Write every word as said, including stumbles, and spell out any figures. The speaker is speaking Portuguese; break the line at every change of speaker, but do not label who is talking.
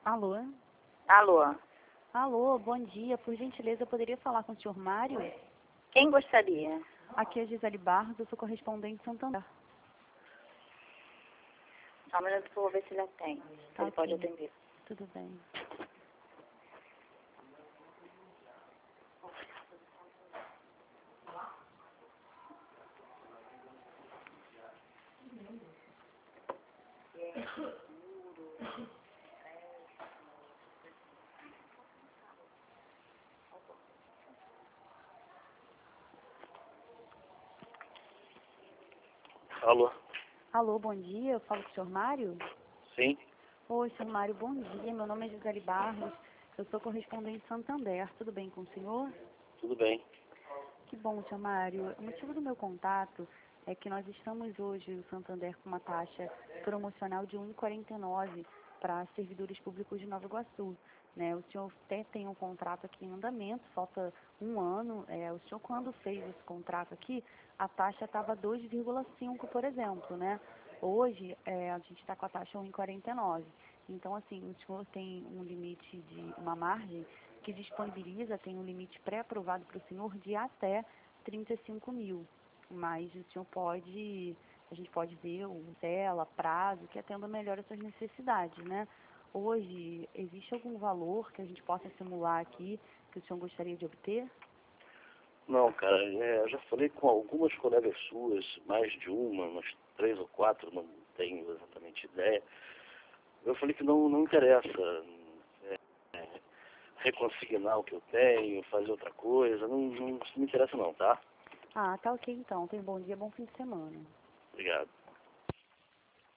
Alô?
Alô,
Alô, bom dia. Por gentileza, eu poderia falar com o senhor Mário?
quem gostaria?
Aqui é a Gisele Barros, eu sou correspondente de Santander.
Só um minuto que eu vou ver se ele atende. Se
Tá
ele pode
ok.
atender.
Tudo bem.
Alô?
Alô, bom dia. Eu falo com o senhor Mário?
Sim?
Oi, senhor Mário, bom dia. Meu nome é Gisele Barros. Eu sou correspondente de Santander. Tudo bem com o senhor?
Tudo bem.
Que bom, senhor Mário. O motivo do meu contato é que nós estamos hoje, no Santander, com uma taxa promocional de um real e quarenta e nove para servidores públicos de Nova Iguaçu. Né? O senhor até tem um contrato aqui em andamento, falta um ano. É, o senhor, quando fez esse contrato aqui, a taxa estava dois vírgula cinco, por exemplo. Né? Hoje, é, a gente está com a taxa um real e quarenta e nove. Então, assim, o senhor tem um limite de uma margem que disponibiliza, tem um limite pré-aprovado para o senhor de até trinta e cinco mil. Mas o senhor pode, a gente pode ver o tela, prazo, que atenda melhor as suas necessidades, né? Hoje, existe algum valor que a gente possa simular aqui, que o senhor gostaria de obter?
Não, cara, é, eu já falei com algumas colegas suas, mais de uma, umas três ou quatro, não tenho exatamente ideia. Eu falei que não, não interessa é, é, reconsignar o que eu tenho, fazer outra coisa, não, não, isso não me interessa não, tá?
Ah, tá ok então. Tenha um bom dia, bom fim de semana.
Obrigado.